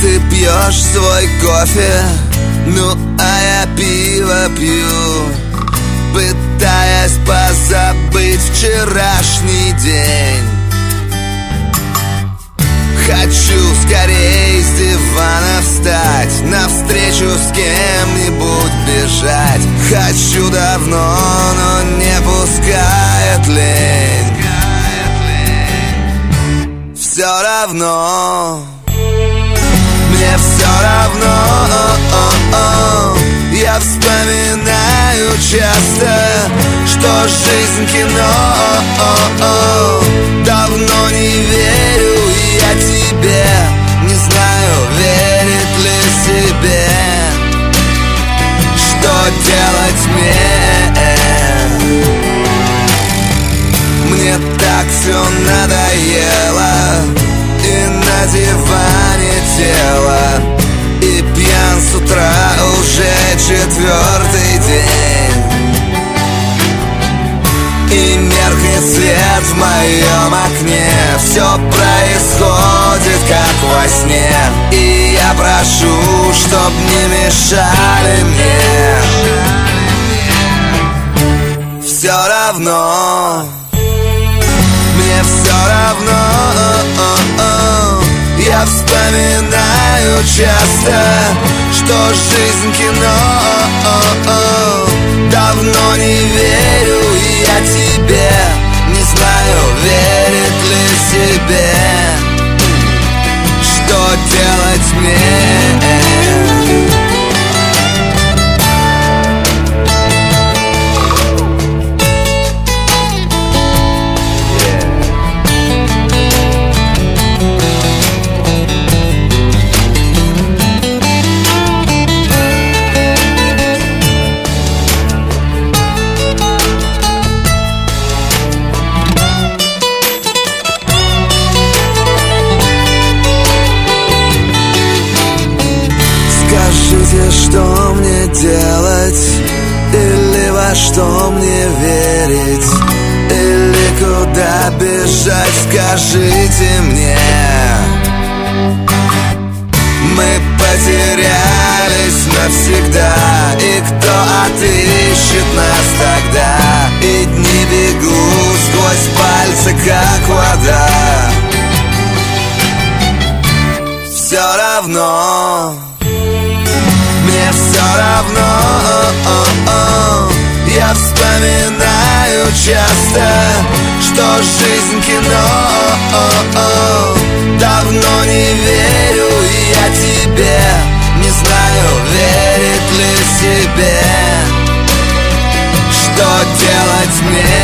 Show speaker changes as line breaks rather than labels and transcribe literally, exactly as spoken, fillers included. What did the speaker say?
ты пьешь свой кофе, ну а я пиво пью, пытаясь позабыть вчерашний день. Хочу скорее из дивана встать, навстречу с кем-нибудь бежать. Хочу давно, но не пускает лень. Все равно, мне все равно. Я вспоминаю часто, что жизнь кино. Давно не верю я тебе, не знаю, верит ли себе. Что делать мне? Мне так все надоело, и на диване тело, и пьян с утра уже четвертый день. И меркнет свет в моем окне, все происходит как во сне. И я прошу, чтоб не мешали мне. Все равно, мне все равно. Я вспоминаю часто, что жизнь кино. Давно не верю я тебе, не знаю, верит ли себе. Что делать мне? Скажите, что мне делать, или во что мне верить, или куда бежать, скажите мне. Мы потерялись навсегда, и кто отыщет нас тогда? И дни бегут сквозь пальцы, как вода. Все равно, мне все равно. Я вспоминаю часто, что жизнь кино. Давно не верю я тебе, не знаю, верит ли себе. Что делать мне?